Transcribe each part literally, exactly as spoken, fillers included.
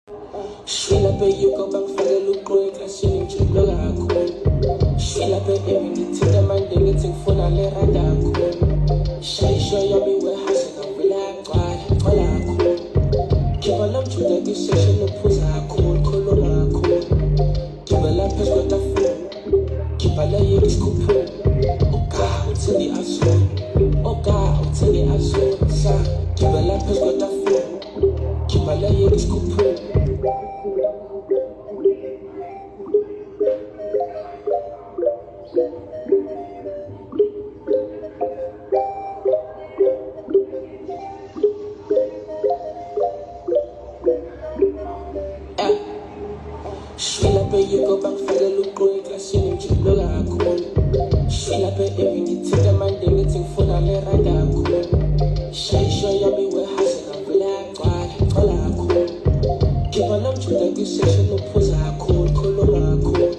Shwila pe yuko bangifake luqoyi eklashini ngijula kakhulu. Shwila pe engithitha manje ngithi ngifuna le randa kakhulu. Shayisho yami warehouse ngavela yagcwala gcwala kakhulu. Khiba lo mjuda kwisession uphuza kakhulu khuluma kakhulu. Gibela phezu kwetafula khiba le yeki isikhuphula. Oka uthini azulu oka uthini azulu sa gibela phezu kwetafula khiba le yeki isikhuphula. Shwila pe yuko bangifake luqoyi eklashini ngijula kakhulu. Shwila pe engithitha manje ngithi ngifuna le randa kakhulu. Shayisho yami warehouse ngavela yagcwala gcwala kakhulu. Khiba lo mjuda kwisession uphuza kakhulu khuluma kakhulu.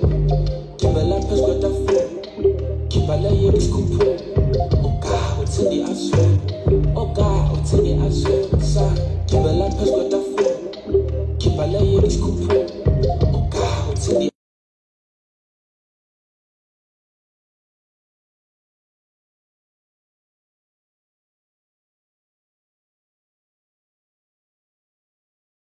Gibela phezu kwetafula khiba le yeki isikhuphula. Oka uthini azulu